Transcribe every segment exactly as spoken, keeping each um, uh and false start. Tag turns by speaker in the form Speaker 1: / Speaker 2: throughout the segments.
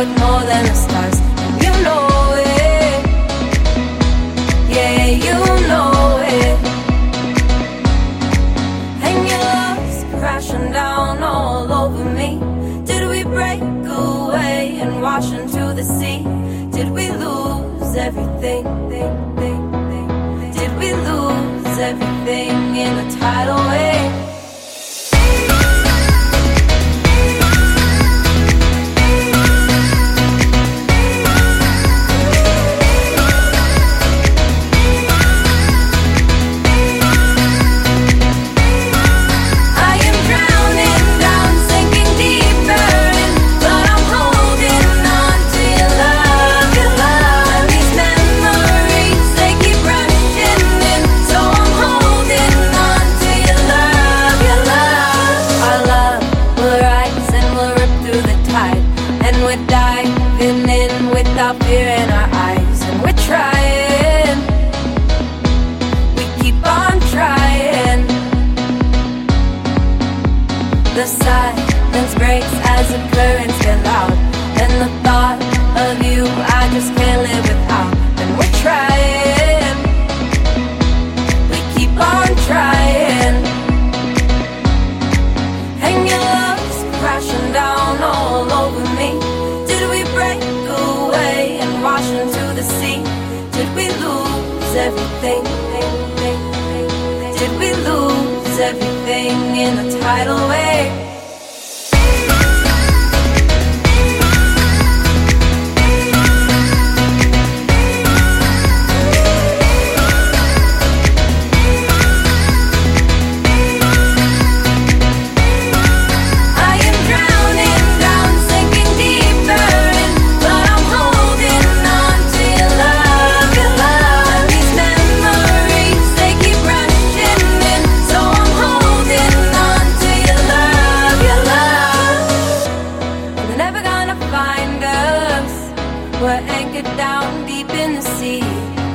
Speaker 1: worth more than the stars. And you know it, yeah, you know it. And your love's crashing down all over me. Did we break away and wash into the sea? Did we lose everything? Did we lose everything in a tidal wave? We're diving in without fear in our eyes, and we're trying, we keep on trying. The silence breaks as the currents get loud, and the thought of you I just can't live without. And we're trying, we keep on trying. And your love's crashing down all over me. Wash into the sea. Did we lose everything? Did we lose everything in a tidal wave? We're anchored down deep in the sea.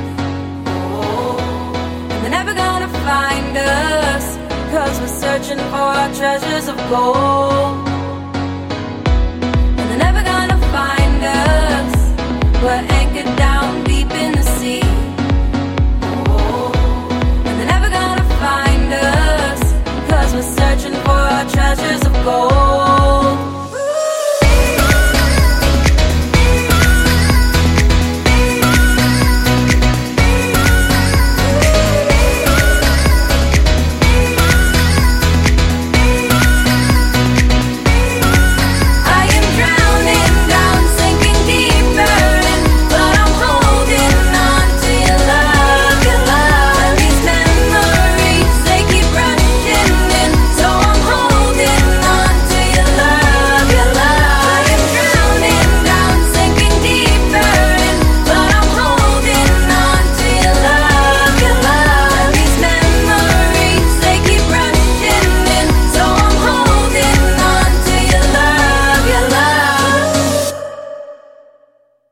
Speaker 1: And they're never gonna find us, 'cause we're searching for our treasures of gold.